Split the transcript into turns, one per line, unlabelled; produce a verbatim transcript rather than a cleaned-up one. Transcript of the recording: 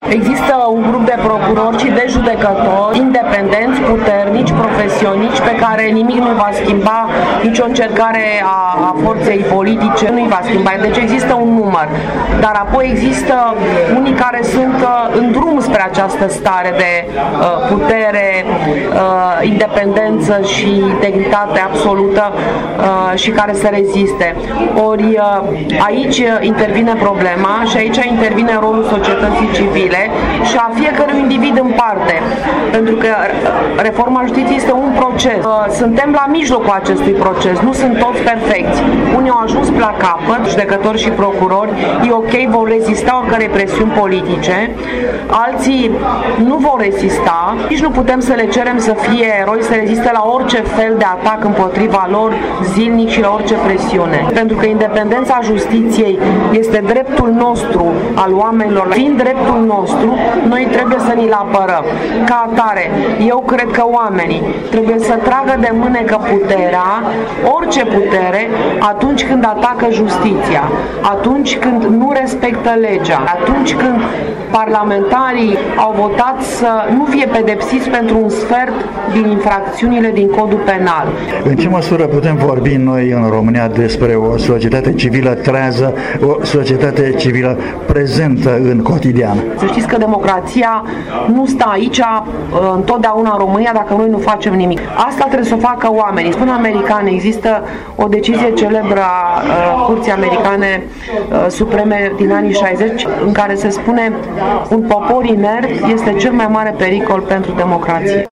Există un grup de procurori și de judecători independenți, puternici, profesioniști, pe care nimic nu va schimba, nicio încercare a, a forței politice nu îi va schimba. Deci există un număr. Dar apoi există unii care sunt în drum spre această stare de uh, putere, uh, independență și integritate absolută uh, și care să reziste. Ori uh, aici intervine problema și aici intervine rolul societății civile și a fiecărui individ în parte. Pentru că reforma justiției este un proces. Uh, suntem la mijlocul acestui proces. Nu sunt toți perfecți. Unii au ajuns la capăt, judecători și procurori, e ok, vor rezista oricărei presiuni politice. Alții nu vor rezista. Nici nu putem să le cerem să fie eroi, să reziste la orice fel de atac împotriva lor zilnic și la orice presiune. Pentru că independența justiției este dreptul nostru al oamenilor. Fiind dreptul nostru, noi trebuie să ni-l apărăm. Ca atare, eu cred că oamenii trebuie să tragă de mânecă puterea, orice putere, atunci când atacă justiția, atunci când nu respectă legea, atunci când parlamentarii au votat să nu fie pedepsiți pentru un sfert din infracțiunile din codul penal.
În ce măsură putem vorbi noi în România despre o societate civilă trează, o societate civilă prezentă în cotidian?
Să știți că democrația nu stă aici întotdeauna în România dacă noi nu facem nimic. Asta trebuie să o facă oamenii. Spun americani, există o decizie celebră a Curții Americane Supreme din anii șaizeci în care se spune un popor inert este cel mai mare pericol pentru democrație.